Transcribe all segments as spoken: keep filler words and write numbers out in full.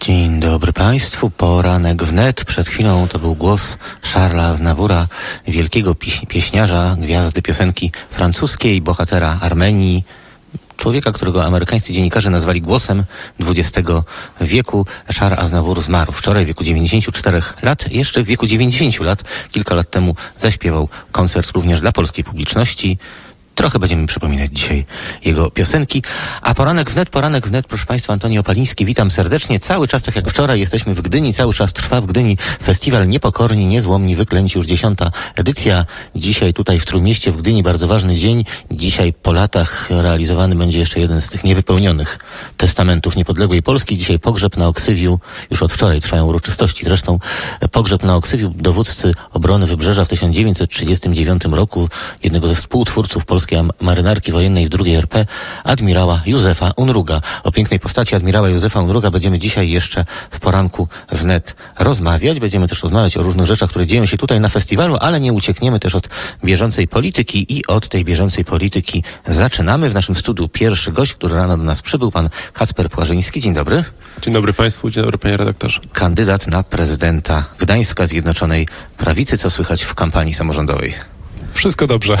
Dzień dobry Państwu. Poranek wnet. Przed chwilą to był głos Charlesa Aznavoura, wielkiego pieś- pieśniarza, gwiazdy piosenki francuskiej, bohatera Armenii, człowieka, którego amerykańscy dziennikarze nazwali głosem dwudziestego wieku. Charles Aznavour zmarł wczoraj w wieku dziewięćdziesięciu czterech lat. Jeszcze w wieku dziewięćdziesięciu lat, kilka lat temu, zaśpiewał koncert również dla polskiej publiczności. Trochę będziemy przypominać dzisiaj jego piosenki. A poranek wnet, poranek wnet, proszę Państwa, Antoni Opaliński, witam serdecznie. Cały czas, tak jak wczoraj, jesteśmy w Gdyni, cały czas trwa w Gdyni festiwal Niepokorni, Niezłomni, Wyklęci, już dziesiąta edycja. Dzisiaj tutaj w Trójmieście w Gdyni bardzo ważny dzień. Dzisiaj po latach realizowany będzie jeszcze jeden z tych niewypełnionych testamentów niepodległej Polski. Dzisiaj pogrzeb na Oksywiu, już od wczoraj trwają uroczystości zresztą. Pogrzeb na Oksywiu dowódcy obrony Wybrzeża w tysiąc dziewięćset trzydziestym dziewiątym roku, jednego ze współtwórców polskiej marynarki wojennej w drugiej R P, admirała Józefa Unruga. O pięknej postaci admirała Józefa Unruga będziemy dzisiaj jeszcze w poranku wnet rozmawiać. Będziemy też rozmawiać o różnych rzeczach, które dzieją się tutaj na festiwalu, ale nie uciekniemy też od bieżącej polityki i od tej bieżącej polityki zaczynamy. W naszym studiu pierwszy gość, który rano do nas przybył, pan Kacper Płażyński. Dzień dobry. Dzień dobry Państwu, dzień dobry Panie Redaktorze. Kandydat na prezydenta Gdańska Zjednoczonej Prawicy. Co słychać w kampanii samorządowej? Wszystko dobrze.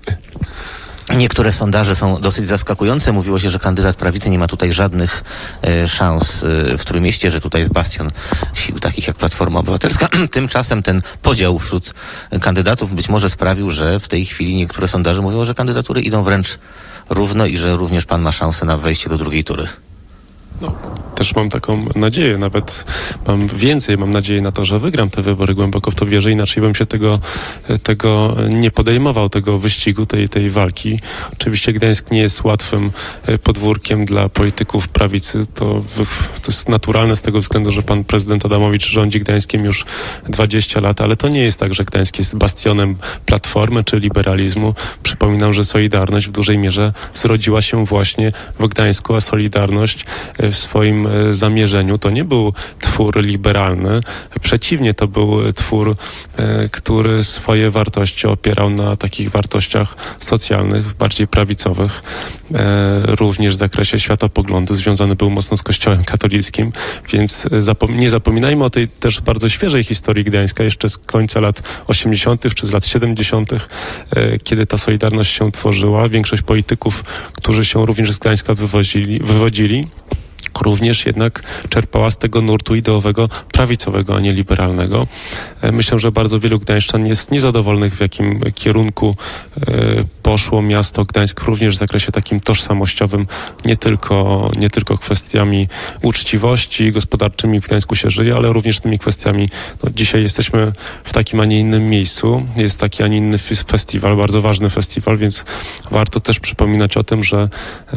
Niektóre sondaże są dosyć zaskakujące. Mówiło się, że kandydat prawicy nie ma tutaj żadnych e, szans e, w Trójmieście, że tutaj jest bastion sił takich jak Platforma Obywatelska. Tymczasem ten podział wśród kandydatów być może sprawił, że w tej chwili niektóre sondaże mówią, że kandydatury idą wręcz równo i że również pan ma szansę na wejście do drugiej tury. No, też mam taką nadzieję, nawet mam więcej, mam nadzieję na to, że wygram te wybory, głęboko w to wierzę, inaczej bym się tego, tego nie podejmował, tego wyścigu, tej, tej walki. Oczywiście Gdańsk nie jest łatwym podwórkiem dla polityków prawicy, to, to jest naturalne z tego względu, że pan prezydent Adamowicz rządzi Gdańskiem już dwadzieścia lat, ale to nie jest tak, że Gdańsk jest bastionem Platformy czy liberalizmu. Przypominam, że Solidarność w dużej mierze zrodziła się właśnie w Gdańsku, a Solidarność w swoim zamierzeniu to nie był twór liberalny. Przeciwnie, to był twór, który swoje wartości opierał na takich wartościach socjalnych, bardziej prawicowych, również w zakresie światopoglądu. Związany był mocno z Kościołem katolickim, więc zapom- nie zapominajmy o tej też bardzo świeżej historii Gdańska, jeszcze z końca lat osiemdziesiątych czy z lat siedemdziesiątych, kiedy ta Solidarność się tworzyła. Większość polityków, którzy się również z Gdańska wywodzili, wywodzili również jednak czerpała z tego nurtu ideowego prawicowego, a nie liberalnego. Myślę, że bardzo wielu gdańszczan jest niezadowolonych, w jakim kierunku poszło miasto Gdańsk, również w zakresie takim tożsamościowym, nie tylko, nie tylko kwestiami uczciwości gospodarczymi w Gdańsku się żyje, ale również tymi kwestiami. No, dzisiaj jesteśmy w takim, a nie innym miejscu. Jest taki, a nie inny festiwal, bardzo ważny festiwal, więc warto też przypominać o tym, że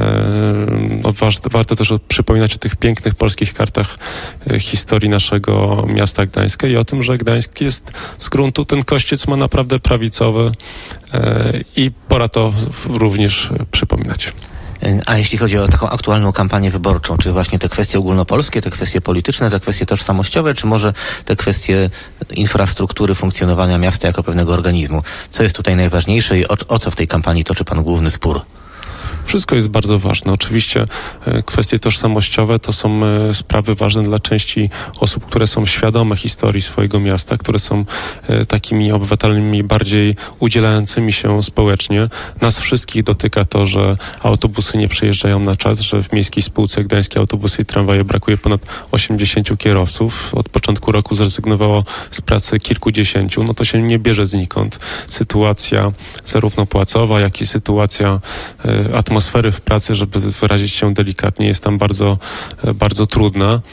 e, warto, warto też przypominać o tych pięknych polskich kartach e, historii naszego miasta Gdańska i o tym, że Gdańsk jest z gruntu, ten kościec ma naprawdę prawicowy e, i pora to również przypominać. A jeśli chodzi o taką aktualną kampanię wyborczą, czy właśnie te kwestie ogólnopolskie, te kwestie polityczne, te kwestie tożsamościowe, czy może te kwestie infrastruktury funkcjonowania miasta jako pewnego organizmu? Co jest tutaj najważniejsze i o, o co w tej kampanii toczy pan główny spór? Wszystko jest bardzo ważne. Oczywiście kwestie tożsamościowe to są sprawy ważne dla części osób, które są świadome historii swojego miasta, które są takimi obywatelami bardziej udzielającymi się społecznie. Nas wszystkich dotyka to, że autobusy nie przyjeżdżają na czas, że w Miejskiej Spółce Gdańskie Autobusy i Tramwaje brakuje ponad osiemdziesięciu kierowców. Od początku roku zrezygnowało z pracy kilkudziesięciu. No to się nie bierze znikąd. Sytuacja zarówno płacowa, jak i sytuacja atmosferyczna, atmosfery w pracy, żeby wyrazić się delikatnie, jest tam bardzo, bardzo trudna.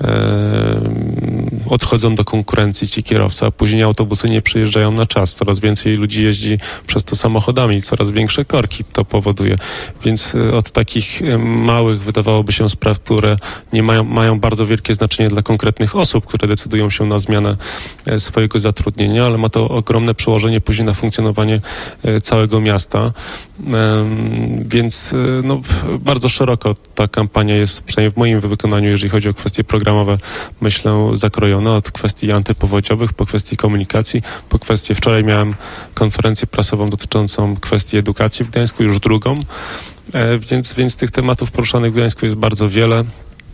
Odchodzą do konkurencji ci kierowcy, a później autobusy nie przyjeżdżają na czas. Coraz więcej ludzi jeździ przez to samochodami, coraz większe korki to powoduje. Więc od takich małych, wydawałoby się, spraw, które nie mają, mają bardzo wielkie znaczenie dla konkretnych osób, które decydują się na zmianę swojego zatrudnienia, ale ma to ogromne przełożenie później na funkcjonowanie całego miasta. Więc no, bardzo szeroko ta kampania jest, przynajmniej w moim wykonaniu, jeżeli chodzi o kwestie programowe, myślę, zakrojona od kwestii antypowodziowych, po kwestii komunikacji, po kwestii, wczoraj miałem konferencję prasową dotyczącą kwestii edukacji w Gdańsku, już drugą, więc, więc tych tematów poruszanych w Gdańsku jest bardzo wiele.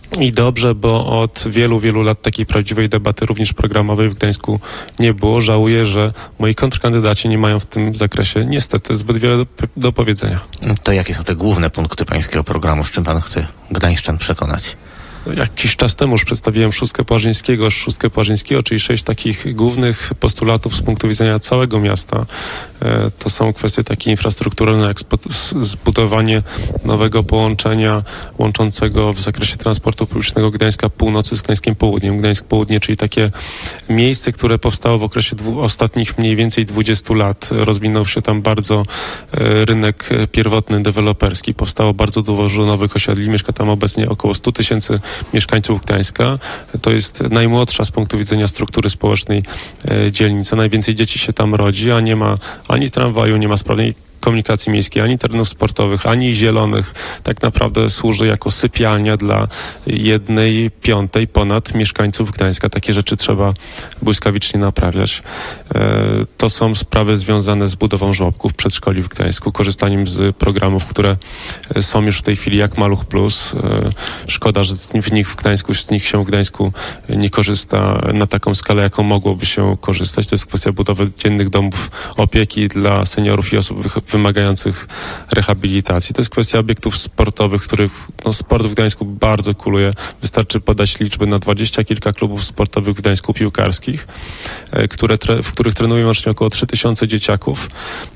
I dobrze, bo od wielu, wielu lat takiej prawdziwej debaty, również programowej w Gdańsku nie było. Żałuję, że moi kontrkandydaci nie mają w tym zakresie niestety zbyt wiele do, do powiedzenia. To jakie są te główne punkty pańskiego programu, z czym pan chce gdańszczan przekonać? Jakiś czas temu już przedstawiłem szóstkę Płażyńskiego, szóstkę Płażyńskiego, czyli sześć takich głównych postulatów z punktu widzenia całego miasta. E, to są kwestie takie infrastrukturalne, jak zbudowanie nowego połączenia łączącego w zakresie transportu publicznego Gdańska Północy z Gdańskiem Południem. Gdańsk Południe, czyli takie miejsce, które powstało w okresie dwu, ostatnich mniej więcej dwudziestu lat. Rozwinął się tam bardzo e, rynek pierwotny, deweloperski. Powstało bardzo dużo nowych osiedli. Mieszka tam obecnie około stu tysięcy mieszkańców Gdańska. To jest najmłodsza z punktu widzenia struktury społecznej e, dzielnica. Najwięcej dzieci się tam rodzi, a nie ma ani tramwaju, nie ma sprawnej komunikacji miejskiej, ani terenów sportowych, ani zielonych. Tak naprawdę służy jako sypialnia dla jednej piątej ponad mieszkańców Gdańska. Takie rzeczy trzeba błyskawicznie naprawiać. E, to są sprawy związane z budową żłobków, przedszkoli w Gdańsku, korzystaniem z programów, które są już w tej chwili jak Maluch Plus. E, szkoda, że w nich w Gdańsku, z nich się w Gdańsku nie korzysta na taką skalę, jaką mogłoby się korzystać. To jest kwestia budowy dziennych domów opieki dla seniorów i osób wymagających rehabilitacji. To jest kwestia obiektów sportowych, których no, sport w Gdańsku bardzo kuluje. Wystarczy podać liczby na dwadzieścia kilka klubów sportowych w Gdańsku piłkarskich, e, które tre, w których trenuje łącznie około trzy tysiące dzieciaków.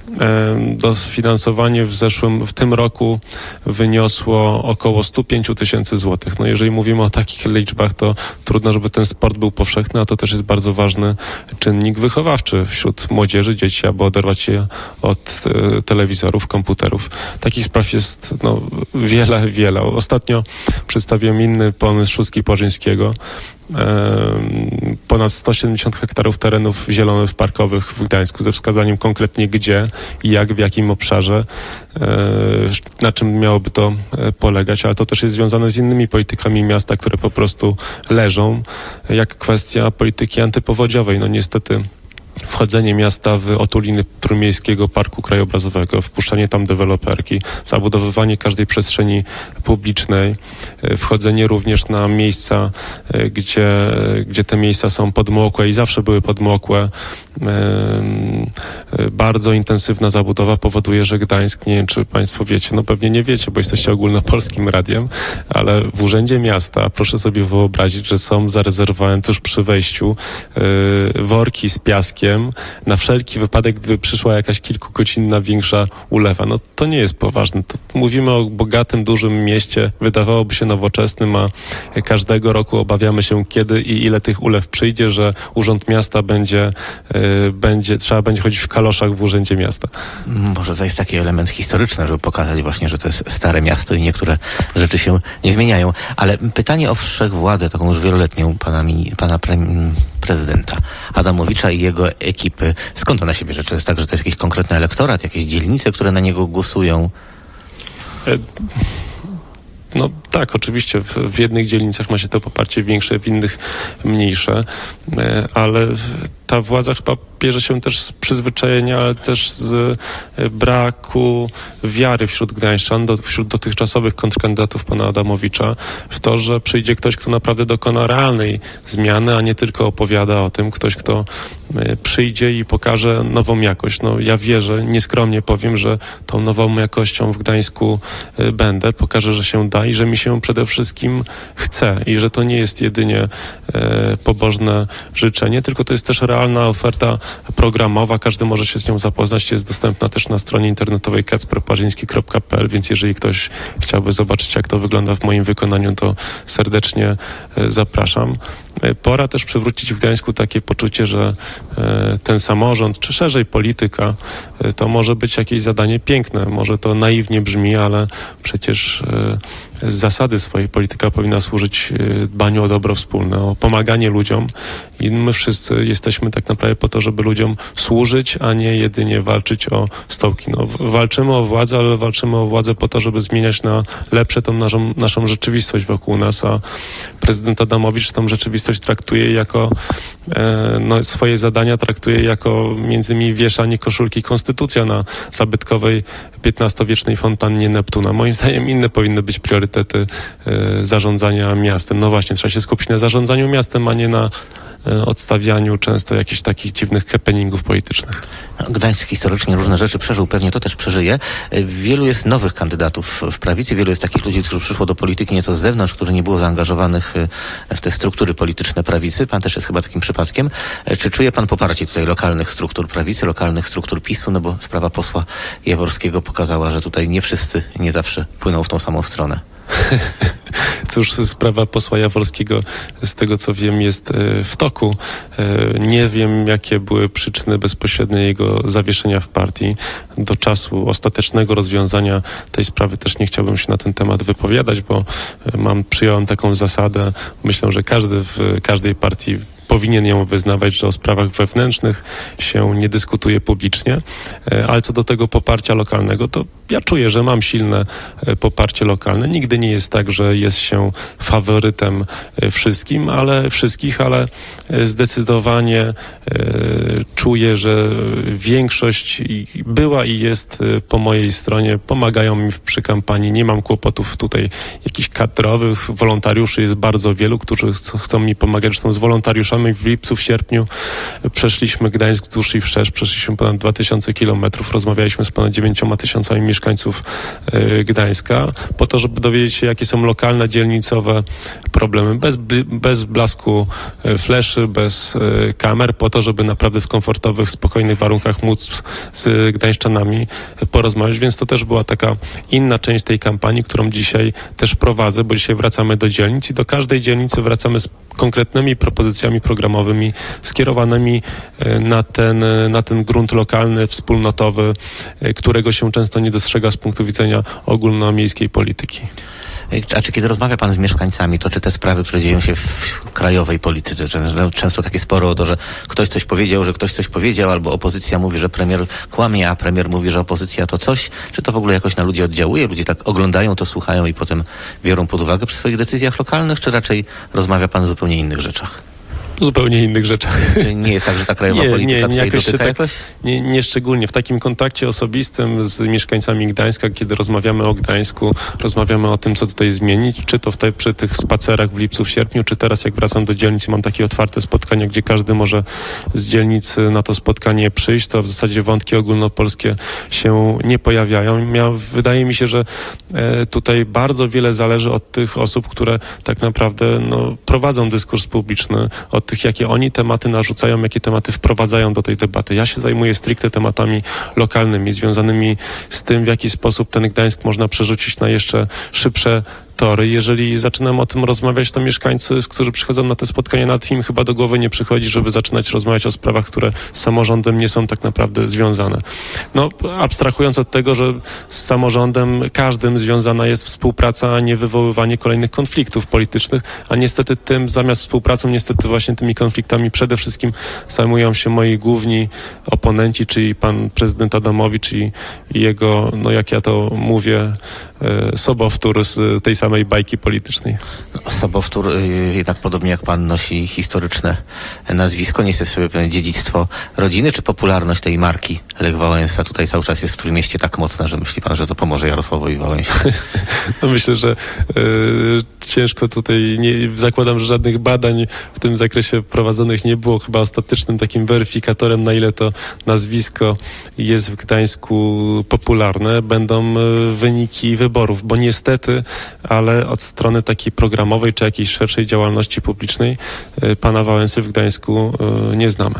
E, dofinansowanie w zeszłym, w tym roku wyniosło około sto pięć tysięcy złotych. No jeżeli mówimy o takich liczbach, to trudno, żeby ten sport był powszechny, a to też jest bardzo ważny czynnik wychowawczy wśród młodzieży, dzieci, aby oderwać się od e, telewizorów, komputerów. Takich spraw jest no, wiele, wiele. Ostatnio przedstawiłem inny pomysł Szóstki Płażyńskiego. Ponad sto siedemdziesiąt hektarów terenów zielonych, parkowych w Gdańsku ze wskazaniem konkretnie gdzie i jak, w jakim obszarze, na czym miałoby to polegać, ale to też jest związane z innymi politykami miasta, które po prostu leżą, jak kwestia polityki antypowodziowej. No niestety wchodzenie miasta w otuliny Trójmiejskiego Parku Krajobrazowego, wpuszczanie tam deweloperki, zabudowywanie każdej przestrzeni publicznej, wchodzenie również na miejsca, gdzie, gdzie te miejsca są podmokłe i zawsze były podmokłe. Bardzo intensywna zabudowa powoduje, że Gdańsk, nie wiem czy państwo wiecie, no pewnie nie wiecie, bo jesteście ogólnopolskim radiem, ale w Urzędzie Miasta proszę sobie wyobrazić, że są zarezerwowane tuż przy wejściu worki z piaskiem na wszelki wypadek, gdyby przyszła jakaś kilkugodzinna większa ulewa. No to nie jest poważne. To mówimy o bogatym, dużym mieście, wydawałoby się nowoczesnym, a każdego roku obawiamy się, kiedy i ile tych ulew przyjdzie, że Urząd Miasta będzie, yy, będzie trzeba będzie chodzić w kaloszach w Urzędzie Miasta. Może to jest taki element historyczny, żeby pokazać właśnie, że to jest stare miasto i niektóre rzeczy się nie zmieniają. Ale pytanie o wszechwładzę, taką już wieloletnią pana, pana pre, prezydenta Adamowicza i jego ekipy. Skąd ona się bierze? Czy jest tak, że to jest jakiś konkretny elektorat, jakieś dzielnice, które na niego głosują? No tak, oczywiście w, w jednych dzielnicach ma się to poparcie większe, w innych mniejsze, ale ta władza chyba bierze się też z przyzwyczajenia, ale też z braku wiary wśród gdańszczan, do, wśród dotychczasowych kontrkandydatów pana Adamowicza w to, że przyjdzie ktoś, kto naprawdę dokona realnej zmiany, a nie tylko opowiada o tym, ktoś, kto przyjdzie i pokaże nową jakość. No ja wierzę, nieskromnie powiem, że tą nową jakością w Gdańsku będę, pokażę, że się da i że mi się przede wszystkim chce i że to nie jest jedynie e, pobożne życzenie, tylko to jest też realna oferta programowa. Każdy może się z nią zapoznać. Jest dostępna też na stronie internetowej kacper płażyński kropka p l, więc jeżeli ktoś chciałby zobaczyć, jak to wygląda w moim wykonaniu, to serdecznie e, zapraszam. E, pora też przywrócić w Gdańsku takie poczucie, że e, ten samorząd, czy szerzej polityka, e, to może być jakieś zadanie piękne. Może to naiwnie brzmi, ale przecież e, z zasady swojej polityka powinna służyć dbaniu o dobro wspólne, o pomaganie ludziom i my wszyscy jesteśmy tak naprawdę po to, żeby ludziom służyć, a nie jedynie walczyć o stołki. No, walczymy o władzę, ale walczymy o władzę po to, żeby zmieniać na lepsze tą naszą, naszą rzeczywistość wokół nas, a prezydent Adamowicz tą rzeczywistość traktuje jako e, no, swoje zadania traktuje jako między innymi wieszanie koszulki Konstytucja na zabytkowej piętnastowiecznej fontannie Neptuna. Moim zdaniem inne powinny być priorytety e, zarządzania miastem. No właśnie, trzeba się skupić na zarządzaniu miastem, a nie na e, odstawianiu często jakichś takich dziwnych happeningów politycznych. Gdańsk historycznie różne rzeczy przeżył, pewnie to też przeżyje. Wielu jest nowych kandydatów w prawicy, wielu jest takich ludzi, którzy przyszło do polityki nieco z zewnątrz, którzy nie było zaangażowanych w te struktury polityczne prawicy. Pan też jest chyba takim przypadkiem. Czy czuje pan poparcie tutaj lokalnych struktur prawicy, lokalnych struktur PiSu? No bo sprawa posła Jaworskiego pokazała, że tutaj nie wszyscy, nie zawsze płyną w tą samą stronę. Cóż, sprawa posła Jaworskiego, z tego co wiem, jest w toku. Nie wiem, jakie były przyczyny bezpośrednie jego zawieszenia w partii. Do czasu ostatecznego rozwiązania tej sprawy też nie chciałbym się na ten temat wypowiadać, bo mam, przyjąłem taką zasadę. Myślę, że każdy w każdej partii powinien ją wyznawać, że o sprawach wewnętrznych się nie dyskutuje publicznie, ale co do tego poparcia lokalnego, to ja czuję, że mam silne poparcie lokalne. Nigdy nie jest tak, że jest się faworytem wszystkim, ale wszystkich, ale zdecydowanie czuję, że większość była i jest po mojej stronie. Pomagają mi przy kampanii. Nie mam kłopotów tutaj jakichś kadrowych. Wolontariuszy jest bardzo wielu, którzy chcą mi pomagać. Zresztą z wolontariuszami w lipcu, w sierpniu przeszliśmy Gdańsk wzdłuż i wszerz. Przeszliśmy ponad dwa tysiące kilometrów. Rozmawialiśmy z ponad dziewięcioma tysiącami mieszkańców y, Gdańska po to, żeby dowiedzieć się, jakie są lokalne, dzielnicowe problemy. Bez, bez blasku y, fleszy, bez y, kamer, po to, żeby naprawdę w komfortowych, spokojnych warunkach móc z gdańszczanami porozmawiać. Więc to też była taka inna część tej kampanii, którą dzisiaj też prowadzę, bo dzisiaj wracamy do dzielnic i do każdej dzielnicy wracamy z konkretnymi propozycjami programowymi skierowanymi na ten, na ten grunt lokalny, wspólnotowy, którego się często nie dostrzega z punktu widzenia ogólnomiejskiej polityki. A czy kiedy rozmawia pan z mieszkańcami, to czy te sprawy, które dzieją się w krajowej polityce, często takie sporo o to, że ktoś coś powiedział, że ktoś coś powiedział, albo opozycja mówi, że premier kłamie, a premier mówi, że opozycja to coś, czy to w ogóle jakoś na ludzi oddziałuje? Ludzie tak oglądają to, słuchają i potem biorą pod uwagę przy swoich decyzjach lokalnych, czy raczej rozmawia pan o zupełnie innych rzeczach? Zupełnie innych rzeczach. Czy nie jest tak, że ta krajowa nie, polityka nie, nie, jakoś dotyka tak, jakoś? Nie, nie szczególnie. W takim kontakcie osobistym z mieszkańcami Gdańska, kiedy rozmawiamy o Gdańsku, rozmawiamy o tym, co tutaj zmienić, czy to w te, przy tych spacerach w lipcu, w sierpniu, czy teraz jak wracam do dzielnicy, mam takie otwarte spotkania, gdzie każdy może z dzielnicy na to spotkanie przyjść, to w zasadzie wątki ogólnopolskie się nie pojawiają. Mia, wydaje mi się, że e, tutaj bardzo wiele zależy od tych osób, które tak naprawdę no, prowadzą dyskurs publiczny, od tych, jakie oni tematy narzucają, jakie tematy wprowadzają do tej debaty. Ja się zajmuję stricte tematami lokalnymi, związanymi z tym, w jaki sposób ten Gdańsk można przerzucić na jeszcze szybsze tory. Jeżeli zaczynam o tym rozmawiać, to mieszkańcy, którzy przychodzą na te spotkania, nad im chyba do głowy nie przychodzi, żeby zaczynać rozmawiać o sprawach, które z samorządem nie są tak naprawdę związane. No, abstrahując od tego, że z samorządem każdym związana jest współpraca, a nie wywoływanie kolejnych konfliktów politycznych, a niestety tym, zamiast współpracą, niestety właśnie tymi konfliktami przede wszystkim zajmują się moi główni oponenci, czyli pan prezydent Adamowicz i, i jego, no jak ja to mówię, e, sobowtór z tej samej bajki politycznej. Sobowtór jednak podobnie jak pan nosi historyczne nazwisko, niesie sobie pewne dziedzictwo rodziny, czy popularność tej marki Lech Wałęsa tutaj cały czas jest w którym mieście tak mocna, że myśli pan, że to pomoże Jarosławowi Wałęsie? No myślę, że y, ciężko tutaj, nie, zakładam, że żadnych badań w tym zakresie prowadzonych nie było. Chyba ostatecznym takim weryfikatorem, na ile to nazwisko jest w Gdańsku popularne, będą y, wyniki wyborów, bo niestety, ale od strony takiej programowej czy jakiejś szerszej działalności publicznej y, pana Wałęsy w Gdańsku y, nie znamy.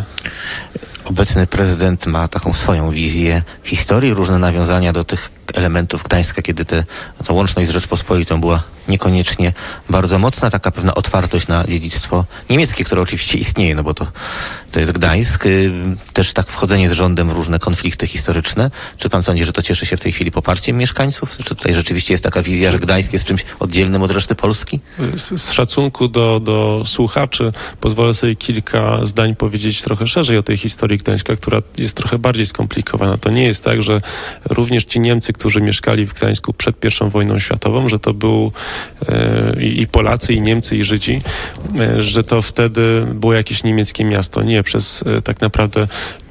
Obecny prezydent ma taką swoją wizję historii, różne nawiązania do tych elementów Gdańska, kiedy te, ta łączność z Rzeczpospolitą była niekoniecznie bardzo mocna, taka pewna otwartość na dziedzictwo niemieckie, które oczywiście istnieje, no bo to, to jest Gdańsk. Też tak wchodzenie z rządem w różne konflikty historyczne. Czy pan sądzi, że to cieszy się w tej chwili poparciem mieszkańców? Czy tutaj rzeczywiście jest taka wizja, że Gdańsk jest czymś oddzielnym od reszty Polski? Z, z szacunku do, do słuchaczy pozwolę sobie kilka zdań powiedzieć trochę szerzej o tej historii Gdańska, która jest trochę bardziej skomplikowana. To nie jest tak, że również ci Niemcy, którzy mieszkali w Gdańsku przed pierwszą wojną światową, że to był e, i Polacy, i Niemcy, i Żydzi, e, że to wtedy było jakieś niemieckie miasto. Nie, przez e, tak naprawdę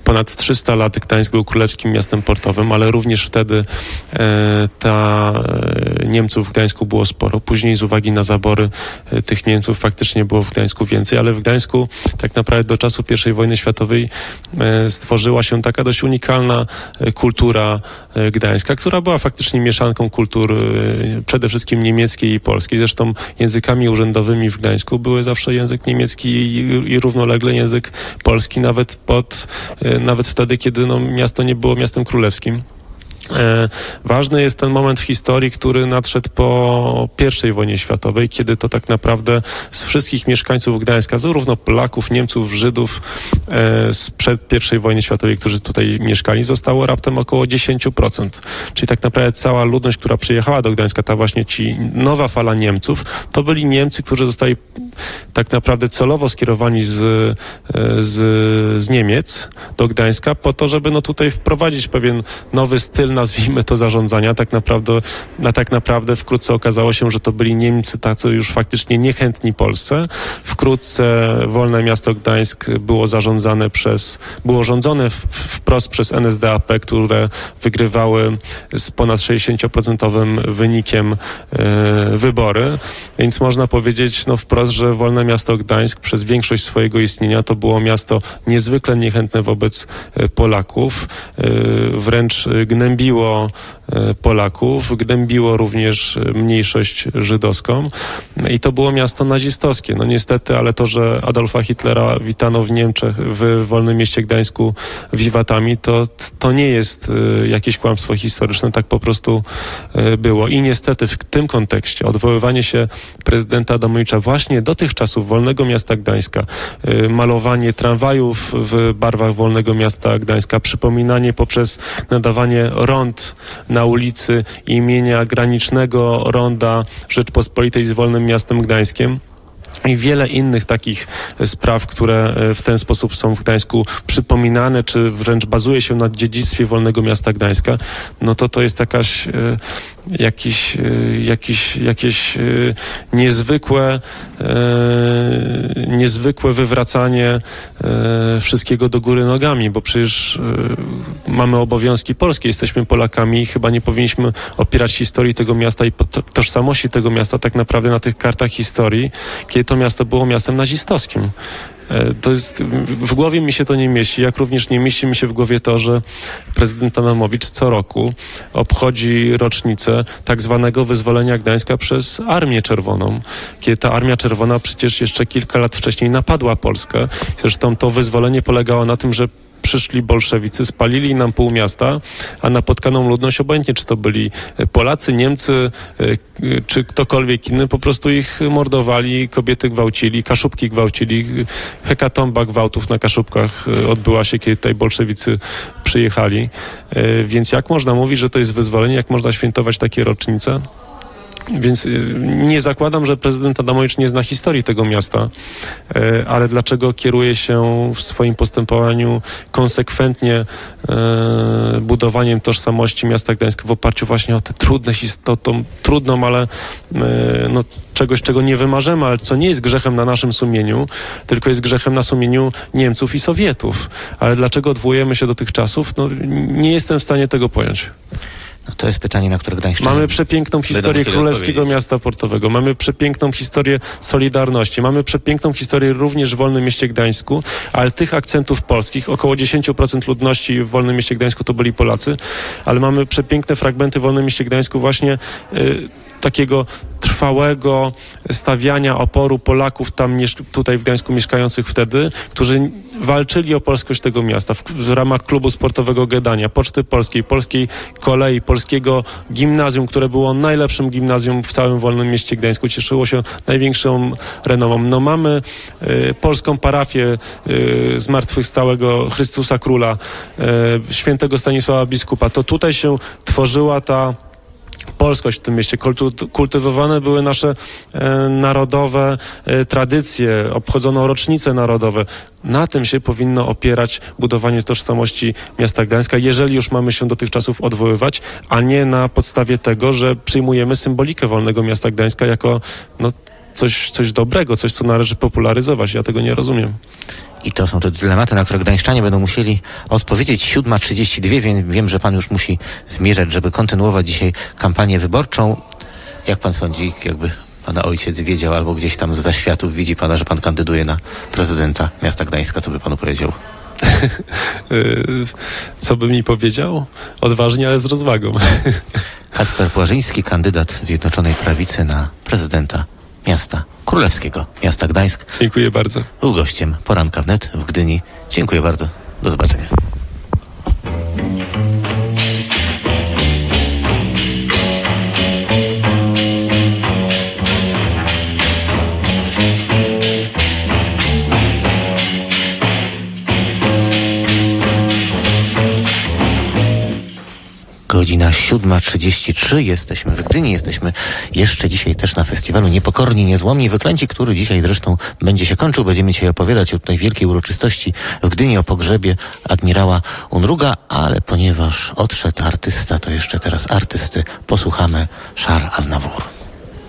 ponad trzysta lat Gdańsk był królewskim miastem portowym, ale również wtedy e, ta e, Niemców w Gdańsku było sporo. Później z uwagi na zabory e, tych Niemców faktycznie było w Gdańsku więcej, ale w Gdańsku tak naprawdę do czasu pierwszej wojny światowej e, stworzyła się taka dość unikalna e, kultura e, gdańska, która była faktycznie mieszanką kultur e, przede wszystkim niemieckiej i polskiej. Zresztą językami urzędowymi w Gdańsku były zawsze język niemiecki i, i równolegle język polski, nawet pod, e, nawet wtedy, kiedy no, miasto nie było miastem królewskim. E, ważny jest ten moment w historii, który nadszedł po pierwszej wojnie światowej, kiedy to tak naprawdę z wszystkich mieszkańców Gdańska, zarówno Polaków, Niemców, Żydów e, sprzed pierwszej wojny światowej, którzy tutaj mieszkali, zostało raptem około dziesięć procent. Czyli tak naprawdę cała ludność, która przyjechała do Gdańska, ta właśnie ci nowa fala Niemców, to byli Niemcy, którzy zostali tak naprawdę celowo skierowani z, z, z Niemiec do Gdańska po to, żeby no tutaj wprowadzić pewien nowy styl, nazwijmy to, zarządzania. Tak naprawdę, a tak naprawdę wkrótce okazało się, że to byli Niemcy tacy już faktycznie niechętni Polsce. Wkrótce Wolne Miasto Gdańsk było zarządzane przez, było rządzone w, wprost przez N S D A P, które wygrywały z ponad sześćdziesięcioprocentowym wynikiem e, wybory. Więc można powiedzieć no wprost, że Wolne Miasto Gdańsk przez większość swojego istnienia to było miasto niezwykle niechętne wobec Polaków. E, wręcz gnębiło Polaków, gnębiło również mniejszość żydowską i to było miasto nazistowskie. No niestety, ale to, że Adolfa Hitlera witano w Niemczech, w Wolnym Mieście Gdańsku wiwatami, to, to nie jest jakieś kłamstwo historyczne, tak po prostu było. I niestety w tym kontekście odwoływanie się prezydenta Adamowicza właśnie do tych czasów Wolnego Miasta Gdańska, malowanie tramwajów w barwach Wolnego Miasta Gdańska, przypominanie poprzez nadawanie rond na ulicy imienia granicznego ronda Rzeczpospolitej z Wolnym Miastem Gdańskiem i wiele innych takich spraw, które w ten sposób są w Gdańsku przypominane, czy wręcz bazuje się na dziedzictwie Wolnego Miasta Gdańska, no to to jest jakaś, jakiś, jakiś, jakieś niezwykłe, niezwykłe wywracanie wszystkiego do góry nogami, bo przecież mamy obowiązki polskie, jesteśmy Polakami i chyba nie powinniśmy opierać historii tego miasta i tożsamości tego miasta tak naprawdę na tych kartach historii, kiedy to miasto było miastem nazistowskim. To jest, w głowie mi się to nie mieści, jak również nie mieści mi się w głowie to, że prezydent Adamowicz co roku obchodzi rocznicę tak zwanego wyzwolenia Gdańska przez Armię Czerwoną, kiedy ta Armia Czerwona przecież jeszcze kilka lat wcześniej napadła Polskę. Zresztą to wyzwolenie polegało na tym, że przyszli bolszewicy, spalili nam pół miasta, a napotkaną ludność, obojętnie czy to byli Polacy, Niemcy, czy ktokolwiek inny, po prostu ich mordowali, kobiety gwałcili, Kaszubki gwałcili. Hekatomba gwałtów na Kaszubkach odbyła się, kiedy tutaj bolszewicy przyjechali. Więc jak można mówić, że to jest wyzwolenie, jak można świętować takie rocznice? Więc nie zakładam, że prezydent Adamowicz nie zna historii tego miasta, ale dlaczego kieruje się w swoim postępowaniu konsekwentnie budowaniem tożsamości miasta Gdańska w oparciu właśnie o tę trudne, tą trudną, ale no, czegoś, czego nie wymarzymy, ale co nie jest grzechem na naszym sumieniu, tylko jest grzechem na sumieniu Niemców i Sowietów. Ale dlaczego odwołujemy się do tych czasów? No, nie jestem w stanie tego pojąć. No to jest pytanie, na które Gdańszczanie... Mamy przepiękną historię Królewskiego Miasta Portowego, mamy przepiękną historię Solidarności, mamy przepiękną historię również w Wolnym Mieście Gdańsku, ale tych akcentów polskich, około dziesięć procent ludności w Wolnym Mieście Gdańsku to byli Polacy, ale mamy przepiękne fragmenty w Wolnym Mieście Gdańsku właśnie y, takiego trwałego stawiania oporu Polaków tam tutaj w Gdańsku mieszkających wtedy, którzy walczyli o polskość tego miasta w, w ramach klubu sportowego Gdania, Poczty Polskiej, Polskiej Kolei, Polskiego Gimnazjum, które było najlepszym gimnazjum w całym Wolnym Mieście Gdańsku, cieszyło się największą renomą. No mamy y, polską parafię y, zmartwychwstałego Chrystusa Króla, y, świętego Stanisława Biskupa. To tutaj się tworzyła ta polskość w tym mieście. Kultywowane były nasze e, narodowe e, tradycje, obchodzono rocznice narodowe. Na tym się powinno opierać budowanie tożsamości miasta Gdańska, jeżeli już mamy się do tych czasów odwoływać, a nie na podstawie tego, że przyjmujemy symbolikę Wolnego Miasta Gdańska jako no, coś, coś dobrego, coś, co należy popularyzować. Ja tego nie rozumiem. I to są te dylematy, na które gdańszczanie będą musieli odpowiedzieć. siódma trzydzieści dwa, więc wiem, że pan już musi zmierzać, żeby kontynuować dzisiaj kampanię wyborczą. Jak pan sądzi, jakby pana ojciec wiedział albo gdzieś tam z zaświatów widzi pana, że pan kandyduje na prezydenta miasta Gdańska, co by panu powiedział? Co by mi powiedział? Odważnie, ale z rozwagą. Kacper Płażyński, kandydat Zjednoczonej Prawicy na prezydenta miasta królewskiego, miasta Gdańsk. Dziękuję bardzo. Był gościem Poranka Wnet w Gdyni. Dziękuję bardzo. Do zobaczenia. Godzina siódma trzydzieści trzy. Jesteśmy w Gdyni. Jesteśmy jeszcze dzisiaj też na festiwalu Niepokorni, Niezłomni, Wyklęci, który dzisiaj zresztą będzie się kończył. Będziemy dzisiaj opowiadać o tej wielkiej uroczystości w Gdyni, o pogrzebie admirała Unruga, ale ponieważ odszedł artysta, to jeszcze teraz artysty posłuchamy. Charles Aznavour.